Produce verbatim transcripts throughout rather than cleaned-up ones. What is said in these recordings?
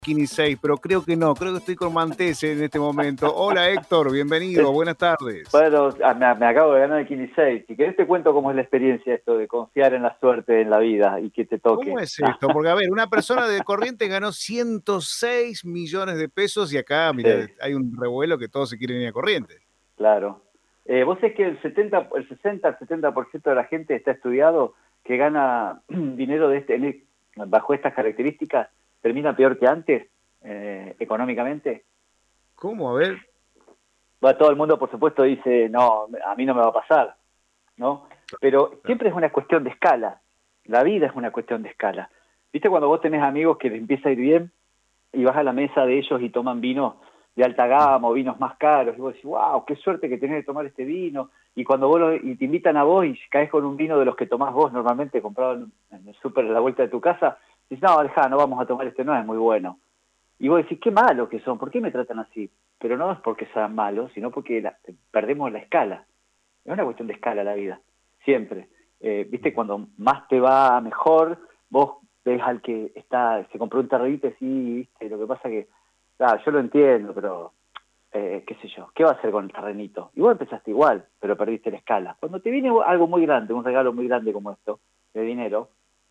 Kini seis, pero creo que no, creo que estoy con Mantese en este momento. Hola Héctor, bienvenido, buenas tardes. Bueno, me, me acabo de ganar el Kini seis. Si querés te cuento cómo es la experiencia esto de confiar en la suerte en la vida y que te toque. ¿Cómo es esto? Porque a ver, una persona de Corrientes ganó ciento seis millones de pesos y acá, mira, Sí, hay un revuelo que todos se quieren ir a Corrientes. claro. Eh, vos sabés que el setenta, el sesenta al setenta por ciento de la gente está estudiado que gana dinero de este, bajo estas características, termina peor que antes, eh, económicamente. ¿Cómo? A ver. Bueno, todo el mundo, por supuesto, dice, no, a mí no me va a pasar, ¿no? Pero siempre es una cuestión de escala. La vida es una cuestión de escala. ¿Viste cuando vos tenés amigos que les empieza a ir bien y vas a la mesa de ellos y toman vinos de alta gama o vinos más caros y vos decís, wow, qué suerte que tenés de tomar este vino? Y cuando vos lo, y te invitan a vos y caes con un vino de los que tomás vos normalmente comprado en, en el súper a la vuelta de tu casa, dices, no, dejá, no vamos a tomar este, no es muy bueno. Y vos decís, qué malos que son, ¿por qué me tratan así? Pero no es porque sean malos, sino porque la, perdemos la escala. Es una cuestión de escala la vida, siempre. Eh, Viste, cuando más te va mejor, vos ves al que está se compró un terrenito y sí, viste, lo que pasa que, claro, yo lo entiendo, pero eh, qué sé yo, ¿qué va a hacer con el terrenito? Y vos empezaste igual, pero perdiste la escala. Cuando te viene algo muy grande, un regalo muy grande como esto, de dinero,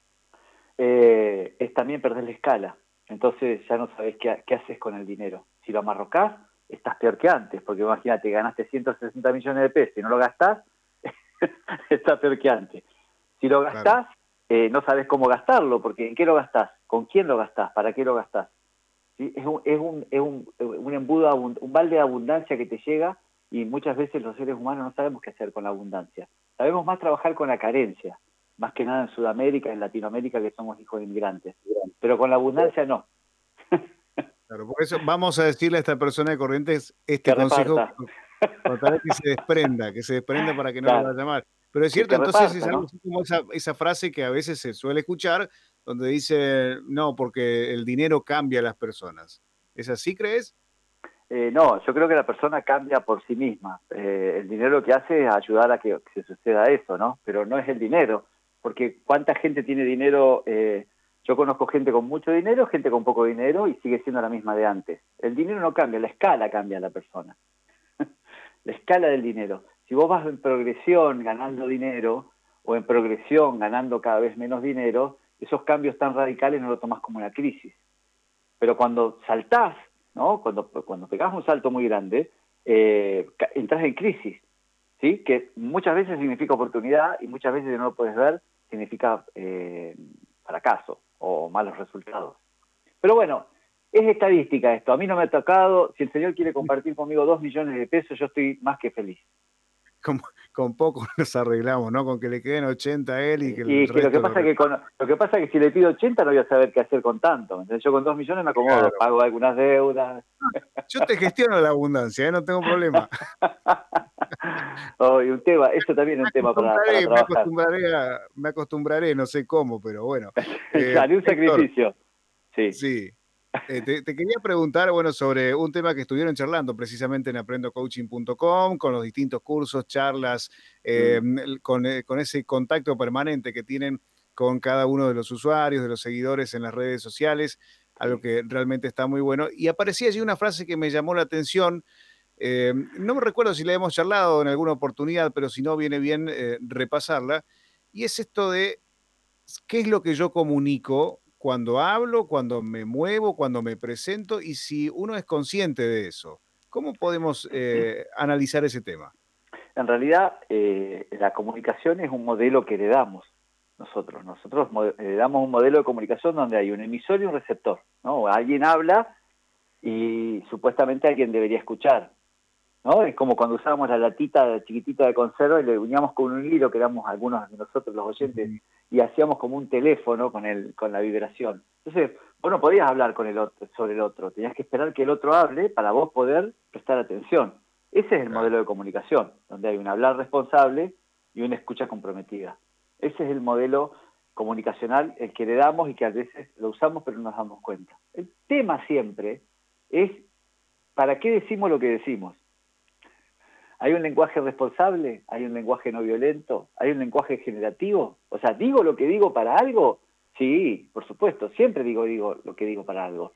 eh, es también perder la escala. Entonces ya no sabés qué, qué haces con el dinero. Si lo amarrocás, estás peor que antes, porque imagínate, ganaste ciento sesenta millones de pesos y no lo gastás, estás peor que antes. Si lo gastás, claro. eh, no sabés cómo gastarlo, porque ¿en qué lo gastás? ¿Con quién lo gastás? ¿Para qué lo gastás? ¿Sí? Es, un, es, un, es un, un embudo, un balde de abundancia que te llega y muchas veces los seres humanos no sabemos qué hacer con la abundancia. Sabemos más trabajar con la carencia, más que nada en Sudamérica, en Latinoamérica, que somos hijos de inmigrantes. Pero con la abundancia no. Claro, por eso vamos a decirle a esta persona de Corrientes este Que consejo, reparta. tal vez que se desprenda, que se desprenda para que no Claro. le vaya mal. Pero es Que, cierto, que entonces reparta, es algo ¿no? así como esa, esa frase que a veces se suele escuchar, donde dice, no, porque el dinero cambia a las personas. ¿Es así, crees? Eh, no, yo creo que la persona cambia por sí misma. Eh, el dinero lo que hace es ayudar a que, que se suceda eso, ¿no? Pero no es el dinero, porque ¿cuánta gente tiene dinero? Eh, yo conozco gente con mucho dinero, gente con poco dinero y sigue siendo la misma de antes. El dinero no cambia, la escala cambia a la persona. La escala del dinero. Si vos vas en progresión ganando dinero o en progresión ganando cada vez menos dinero, esos cambios tan radicales no lo tomás como una crisis. Pero cuando saltás, ¿no? Cuando, cuando pegás un salto muy grande, eh, entras en crisis, ¿sí? Que muchas veces significa oportunidad y muchas veces, si no lo puedes ver, significa eh, fracaso o malos resultados. Pero bueno, es estadística esto. A mí no me ha tocado. Si el señor quiere compartir conmigo dos millones de pesos, yo estoy más que feliz. Con, con poco nos arreglamos, ¿no? Con que le queden ochenta a él y que Y el es que lo que resto lo pasa es que con, lo que pasa es que si le pido ochenta no voy a saber qué hacer con tanto. Entonces yo con dos millones me acomodo, Claro. pago algunas deudas. Yo te gestiono la abundancia, ¿eh? No tengo problema. Oh, y un tema, eso también es un tema para, para Me trabajar. acostumbraré, a, me acostumbraré, no sé cómo, pero bueno. Eh, Haré un Héctor, sacrificio. Sí. sí. Eh, te, te quería preguntar, bueno, sobre un tema que estuvieron charlando precisamente en aprendo coaching punto com, con los distintos cursos, charlas, eh, Mm. con, eh, con ese contacto permanente que tienen con cada uno de los usuarios, de los seguidores en las redes sociales, algo Sí. que realmente está muy bueno. Y aparecía allí una frase que me llamó la atención. Eh, no me recuerdo si la hemos charlado en alguna oportunidad, pero si no, viene bien eh, repasarla. Y es esto de qué es lo que yo comunico cuando hablo, cuando me muevo, cuando me presento y si uno es consciente de eso. ¿Cómo podemos eh, analizar ese tema? En realidad, eh, la comunicación es un modelo que heredamos nosotros. Nosotros heredamos un modelo de comunicación donde hay un emisor y un receptor, ¿no? Alguien habla y supuestamente alguien debería escuchar, ¿no? Es como cuando usábamos la latita chiquitita de conserva y le uníamos con un hilo, que éramos algunos de nosotros los oyentes, Ujú. y hacíamos como un teléfono con el con la vibración. Entonces, vos no podías hablar con el otro, sobre el otro, tenías que esperar que el otro hable para vos poder prestar atención. Ese es el Claro. modelo de comunicación, donde hay un hablar responsable y una escucha comprometida. Ese es el modelo comunicacional, el que le damos y que a veces lo usamos pero no nos damos cuenta. El tema siempre es ¿para qué decimos lo que decimos? ¿Hay un lenguaje responsable? ¿Hay un lenguaje no violento? ¿Hay un lenguaje generativo? O sea, ¿digo lo que digo para algo? Sí, por supuesto, siempre digo, digo lo que digo para algo.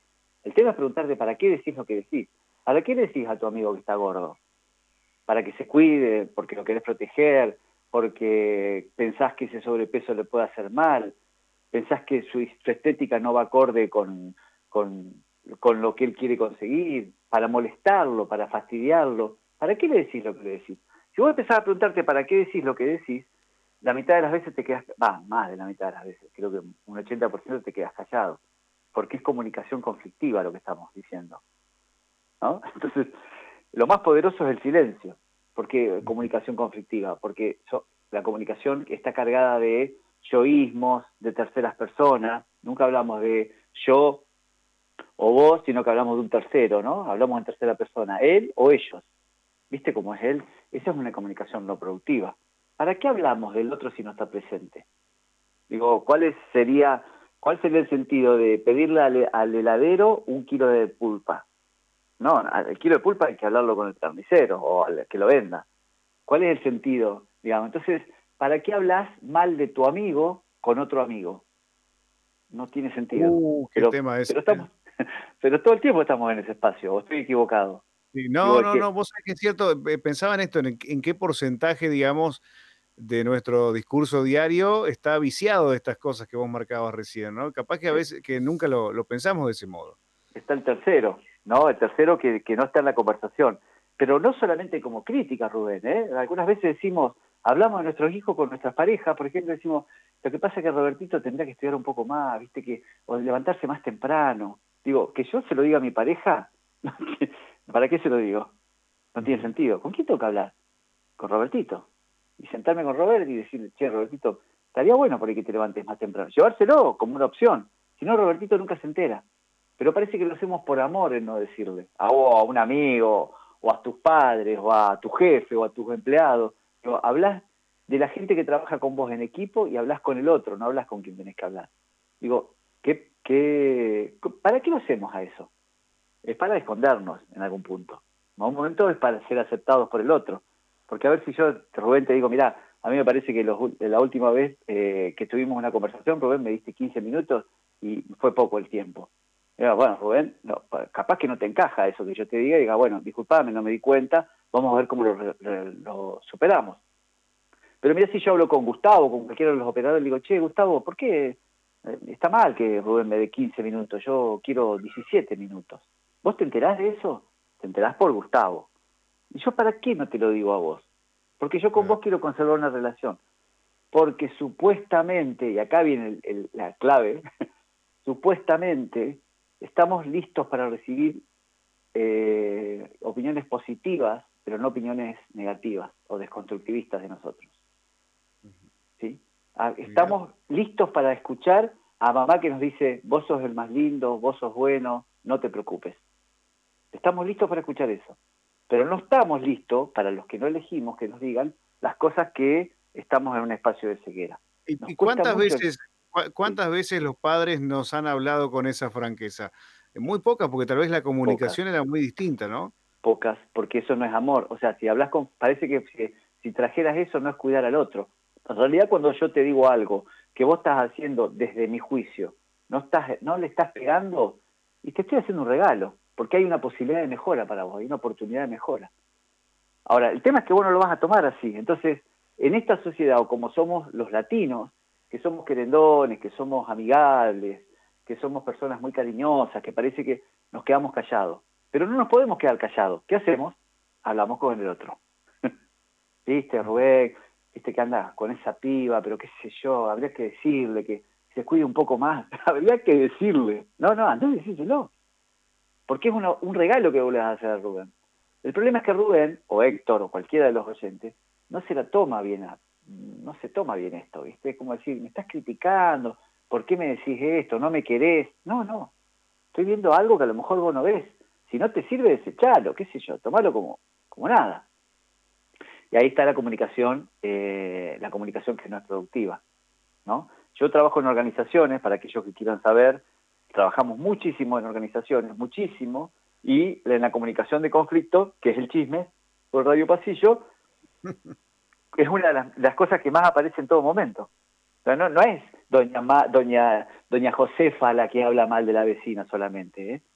El tema es preguntarte para qué decís lo que decís. ¿Para qué le decís a tu amigo que está gordo? ¿Para que se cuide? ¿Porque lo querés proteger? ¿Porque pensás que ese sobrepeso le puede hacer mal? ¿Pensás que su, su estética no va acorde con, con, con lo que él quiere conseguir? ¿Para molestarlo? ¿Para fastidiarlo? ¿Para qué le decís lo que le decís? Si vos empezás a preguntarte para qué decís lo que decís, la mitad de las veces te quedas, va, más de la mitad de las veces, creo que un ochenta por ciento te quedas callado, porque es comunicación conflictiva lo que estamos diciendo, ¿no? Entonces, lo más poderoso es el silencio. ¿Por qué comunicación conflictiva? Porque so, la comunicación está cargada de yoísmos, de terceras personas, nunca hablamos de yo o vos, sino que hablamos de un tercero, ¿no? Hablamos en tercera persona, él o ellos. ¿Viste cómo es él? Esa es una comunicación no productiva. ¿Para qué hablamos del otro si no está presente? Digo, ¿cuál es, sería, cuál sería el sentido de pedirle al, al heladero un kilo de pulpa? No, el kilo de pulpa hay que hablarlo con el carnicero o al que lo venda. ¿Cuál es el sentido? Digamos, entonces, ¿para qué hablas mal de tu amigo con otro amigo? No tiene sentido. Uh, qué Pero, tema ese. pero estamos, pero todo el tiempo estamos en ese espacio, o estoy equivocado. Sí, Digo, no, el no, que, no, vos sabés que es cierto, eh, pensaba en esto, en, en qué porcentaje, digamos, de nuestro discurso diario está viciado de estas cosas que vos marcabas recién, ¿no? Capaz que a veces, que nunca lo, lo pensamos de ese modo. está el tercero, ¿no? El tercero que, que no está en la conversación. Pero no solamente como crítica, Rubén, ¿eh? Algunas veces decimos, hablamos de nuestros hijos con nuestras parejas, por ejemplo, decimos, lo que pasa es que Robertito tendrá que estudiar un poco más, ¿viste? Que, o levantarse más temprano. Digo, que yo se lo diga a mi pareja, ¿para qué se lo digo? No tiene sentido. ¿Con quién tengo que hablar? Con Robertito. Y sentarme con Robert y decirle, che, Robertito, estaría bueno por ahí que te levantes más temprano. Llevárselo como una opción. Si no, Robertito nunca se entera. Pero parece que lo hacemos por amor en no decirle. A vos, a un amigo, o a tus padres, o a tu jefe, o a tus empleados. Digo, hablas de la gente que trabaja con vos en equipo y hablas con el otro, no hablas con quien tenés que hablar. Digo, ¿qué, qué, ¿para qué lo hacemos a eso? Es para escondernos en algún punto. En un momento es para ser aceptados por el otro. Porque a ver si yo, Rubén, te digo, mirá, a mí me parece que los, la última vez eh, que tuvimos una conversación, Rubén, me diste quince minutos y fue poco el tiempo. Y digo, bueno, Rubén, no, capaz que no te encaja eso que yo te diga, y diga, bueno, disculpame, no me di cuenta, vamos a ver cómo lo, lo, lo superamos. Pero mira, si yo hablo con Gustavo, con cualquiera de los operadores, le digo, che, Gustavo, ¿por qué está mal que Rubén me dé quince minutos? Yo quiero diecisiete minutos. ¿Vos te enterás de eso? Te enterás por Gustavo. ¿Y yo para qué no te lo digo a vos? Porque yo con vos quiero conservar una relación. Porque supuestamente, y acá viene el, el, la clave, supuestamente estamos listos para recibir eh, opiniones positivas, pero no opiniones negativas o desconstructivistas de nosotros. ¿Sí? Estamos listos para escuchar a mamá que nos dice, vos sos el más lindo, vos sos bueno, no te preocupes. Estamos listos para escuchar eso. Pero no estamos listos, para los que no elegimos, que nos digan las cosas que estamos en un espacio de ceguera. ¿Y, y cuántas mucho... veces cuántas sí. veces los padres nos han hablado con esa franqueza? Muy pocas, porque tal vez la comunicación pocas. Era muy distinta, ¿no? Pocas, porque eso no es amor. O sea, si hablas con... Parece que si, si trajeras eso no es cuidar al otro. En realidad, cuando yo te digo algo que vos estás haciendo desde mi juicio, no, estás, no le estás pegando, y te estoy haciendo un regalo, porque hay una posibilidad de mejora para vos, hay una oportunidad de mejora. Ahora, el tema es que vos no lo vas a tomar así. Entonces, en esta sociedad, o como somos los latinos, que somos querendones, que somos amigables, que somos personas muy cariñosas, que parece que nos quedamos callados. Pero no nos podemos quedar callados. ¿Qué hacemos? Hablamos con el otro. ¿Viste, Rubén? ¿Viste que anda con esa piba? Pero qué sé yo, habría que decirle que se cuide un poco más. Habría que decirle. No, no, andá y decírselo. Porque es una, un regalo que vos le vas a hacer a Rubén. El problema es que Rubén, o Héctor, o cualquiera de los oyentes, no se la toma bien, a, no se toma bien esto, ¿viste? Es como decir, me estás criticando, ¿por qué me decís esto? ¿No me querés? No, no, estoy viendo algo que a lo mejor vos no ves. Si no te sirve, desechalo, qué sé yo, tomalo como, como nada. Y ahí está la comunicación, eh, la comunicación que no es productiva, ¿no? Yo trabajo en organizaciones, para aquellos que quieran saber, trabajamos muchísimo en organizaciones, muchísimo, y en la comunicación de conflicto, que es el chisme, por radio pasillo, es una de las, las cosas que más aparece en todo momento. O sea, no, no es doña, Ma, doña, doña Josefa la que habla mal de la vecina solamente, ¿eh?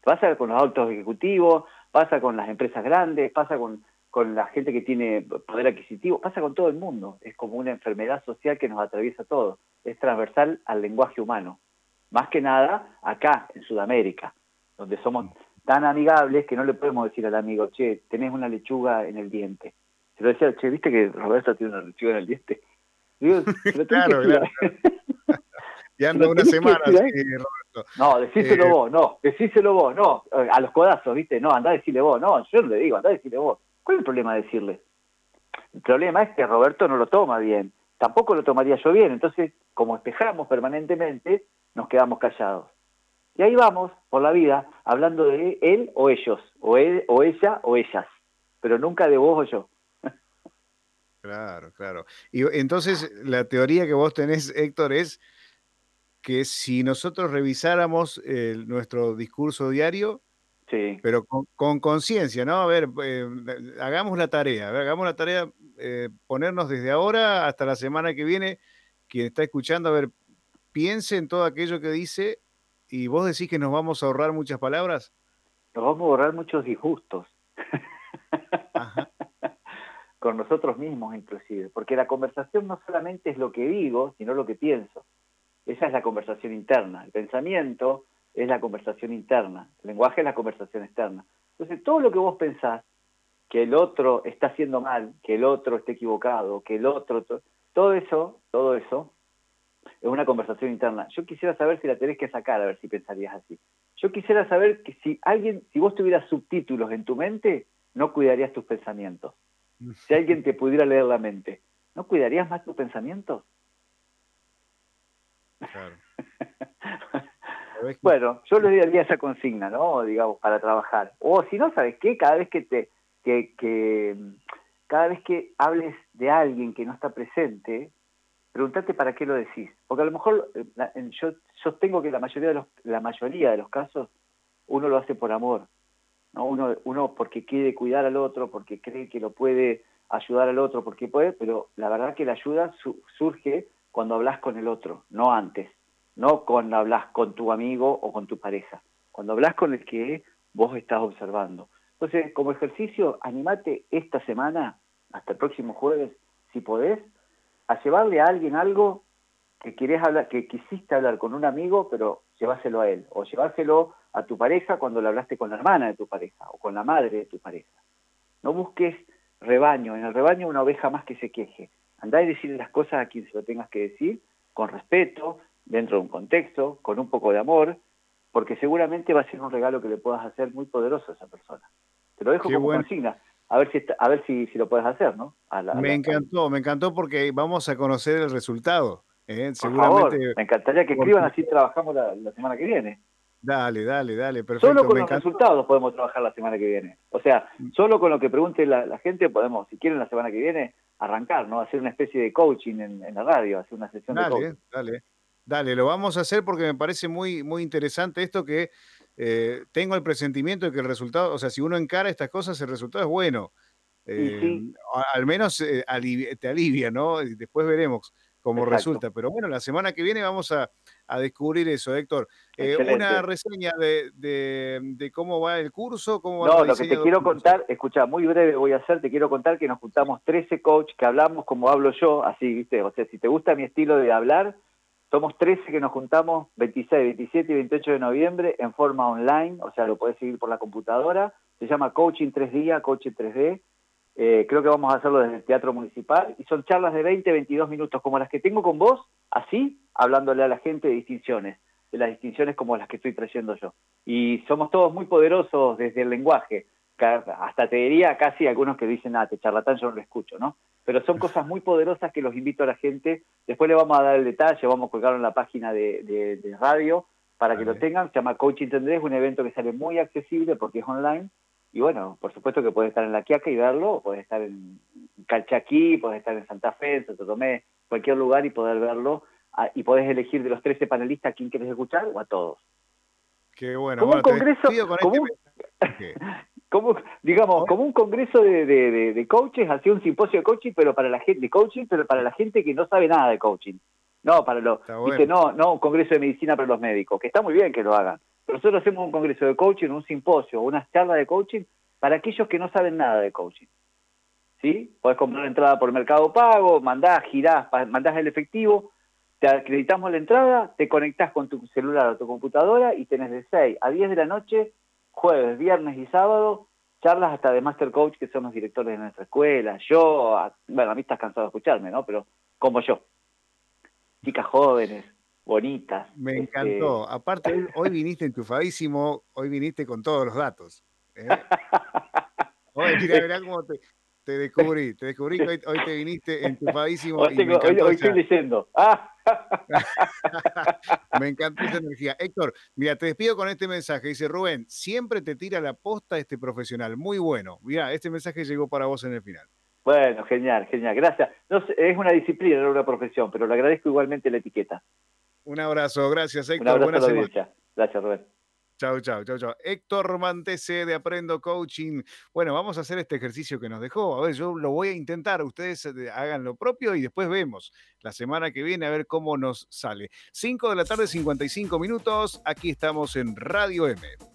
Pasa con los altos ejecutivos, pasa con las empresas grandes, pasa con, con la gente que tiene poder adquisitivo, pasa con todo el mundo. Es como una enfermedad social que nos atraviesa a todos. Es transversal al lenguaje humano. Más que nada acá, en Sudamérica, donde somos tan amigables que no le podemos decir al amigo, che, tenés una lechuga en el diente. Se lo decía, che, ¿viste que Roberto tiene una lechuga en el diente? Digo, se lo tenés Claro, que decir. claro. Ya Se lo anda una tenés que semana decir, así, ¿eh? Roberto. No, decíselo Eh, vos, no, decíselo vos, no, a los codazos, ¿viste? No, andá a decirle vos, no, yo no le digo, andá a decirle vos. ¿Cuál es el problema de decirle? El problema es que Roberto no lo toma bien, tampoco lo tomaría yo bien, entonces, como espejamos permanentemente, nos quedamos callados. Y ahí vamos, por la vida, hablando de él o ellos, o él o ella o ellas, pero nunca de vos o yo. Claro, claro. Y entonces la teoría que vos tenés, Héctor, es que si nosotros revisáramos eh, nuestro discurso diario, Sí. pero con con conciencia, ¿no? A ver, eh, hagamos la tarea, a ver, hagamos la tarea, eh, ponernos desde ahora hasta la semana que viene, quien está escuchando, a ver, piense en todo aquello que dice y vos decís que nos vamos a ahorrar muchas palabras. Nos vamos a borrar muchos disgustos. Ajá. Con nosotros mismos inclusive, porque la conversación no solamente es lo que digo, sino lo que pienso. Esa es la conversación interna. El pensamiento es la conversación interna. El lenguaje es la conversación externa. Entonces, todo lo que vos pensás, que el otro está haciendo mal, que el otro está equivocado, que el otro... To- todo eso, todo eso, es una conversación interna. Yo quisiera saber si la tenés que sacar, a ver si pensarías así. Yo quisiera saber que si alguien, si vos tuvieras subtítulos en tu mente, no cuidarías tus pensamientos. Si alguien te pudiera leer la mente, ¿no cuidarías más tus pensamientos? Claro. Bueno, yo les daría esa consigna, ¿no? Digamos, para trabajar. O si no, ¿sabes qué? Cada vez que te, que, que, cada vez que hables de alguien que no está presente, pregúntate para qué lo decís. Porque a lo mejor yo sostengo que la mayoría de los, la mayoría de los casos uno lo hace por amor, ¿no? Uno, uno porque quiere cuidar al otro, porque cree que lo puede ayudar al otro, porque puede, pero la verdad que la ayuda su, surge cuando hablas con el otro, no antes, no cuando hablas con tu amigo o con tu pareja, cuando hablas con el que vos estás observando. Entonces, como ejercicio, animate esta semana, hasta el próximo jueves, si podés, a llevarle a alguien algo que querés hablar, que quisiste hablar con un amigo, pero lleváselo a él, o llevárselo a tu pareja cuando le hablaste con la hermana de tu pareja, o con la madre de tu pareja. No busques rebaño, en el rebaño una oveja más que se queje. Andá y decirle las cosas a quien se lo tengas que decir, con respeto, dentro de un contexto, con un poco de amor, porque seguramente va a ser un regalo que le puedas hacer muy poderoso a esa persona. Te lo dejo Qué como bueno. consigna, a ver si está, a ver si, si lo puedes hacer, ¿no? A la, a Me la, encantó, me encantó porque vamos a conocer el resultado. ¿eh? por Seguramente. favor, me encantaría que escriban, Porque... así trabajamos la, la semana que viene. Dale, dale, dale, Solo perfecto, con me los encantó. resultados podemos trabajar la semana que viene. O sea, solo con lo que pregunte la, la gente podemos, si quieren la semana que viene, arrancar, ¿no? Hacer una especie de coaching en, en la radio, hacer una sesión de coaching. Dale, dale, dale, lo vamos a hacer porque me parece muy, muy interesante esto que eh, tengo el presentimiento de que el resultado, o sea, si uno encara estas cosas, el resultado es bueno. Y Eh, sí, a- al menos eh, alivia- te alivia, ¿no? Y después veremos cómo exacto. resulta. Pero bueno, la semana que viene vamos a, a descubrir eso, Héctor. Eh, una Excelente. reseña de, de, de cómo va el curso, cómo va el No, lo que te rediseño de quiero curso. contar, escucha, muy breve voy a hacer, te quiero contar que nos juntamos trece coach que hablamos como hablo yo, así, ¿viste? O sea, si te gusta mi estilo de hablar, somos trece que nos juntamos veintiséis, veintisiete y veintiocho de noviembre en forma online, o sea, lo podés seguir por la computadora, se llama Coaching tres D, Coaching tres D, eh, creo que vamos a hacerlo desde el Teatro Municipal, y son charlas de veinte, veintidós minutos, como las que tengo con vos, así, hablándole a la gente de distinciones, de las distinciones como las que estoy trayendo yo. Y somos todos muy poderosos desde el lenguaje, hasta te diría casi algunos que dicen, ah, te charlatán, yo no lo escucho, ¿no? Pero son cosas muy poderosas que los invito a la gente, después le vamos a dar el detalle, vamos a colgarlo en la página de, de, de radio, para que Vale. lo tengan, se llama Coaching tres D, es un evento que sale muy accesible porque es online, y bueno, por supuesto que puedes estar en La Quiaca y verlo, puedes estar en Calchaquí, puedes estar en Santa Fe, en Santo Tomé, cualquier lugar y poder verlo, y podés elegir de los trece panelistas a quién querés escuchar o a todos. Qué bueno. Como un Bueno, te congreso, despido con como este un, mensaje. como, digamos, ¿Cómo? como un congreso de, de, de, de coaches, así un simposio de coaching, pero para la gente, de coaching, pero para la gente que no sabe nada de coaching. No, para los, Está viste, bueno. no, no un congreso de medicina para los médicos, que está muy bien que lo hagan, Nosotros hacemos un congreso de coaching, un simposio, unas charlas de coaching para aquellos que no saben nada de coaching. ¿Sí? Podés comprar la entrada por Mercado Pago, mandás, girás, mandás el efectivo, te acreditamos la entrada, te conectás con tu celular o tu computadora y tenés de seis a diez de la noche, jueves, viernes y sábado, charlas hasta de Master Coach, que son los directores de nuestra escuela. Yo, a, bueno, a mí estás cansado de escucharme, ¿no? Pero como yo. Chicas jóvenes, bonitas. Me este... encantó. Aparte, hoy viniste enchufadísimo, hoy viniste con todos los datos. ¿eh? Hoy, mirá, mirá cómo te, te descubrí, te descubrí que hoy, hoy te viniste enchufadísimo hoy, y tengo, me encantó. hoy, hoy esa... estoy leyendo. ¡Ah! Me encantó esa energía. Héctor, mira, te despido con este mensaje. Dice Rubén, siempre te tira la posta este profesional. Muy bueno. Mira, este mensaje llegó para vos en el final. Bueno, genial, genial. Gracias. No sé, es una disciplina, no una profesión, pero le agradezco igualmente la etiqueta. Un abrazo. Gracias, Héctor. Un abrazo Buena a la semana. audiencia. Gracias, Rubén. Chau, chau, chau, chau. Héctor Mantese de Aprendo Coaching. Bueno, vamos a hacer este ejercicio que nos dejó. A ver, yo lo voy a intentar. Ustedes hagan lo propio y después vemos la semana que viene a ver cómo nos sale. cinco de la tarde, cincuenta y cinco minutos. Aquí estamos en Radio M.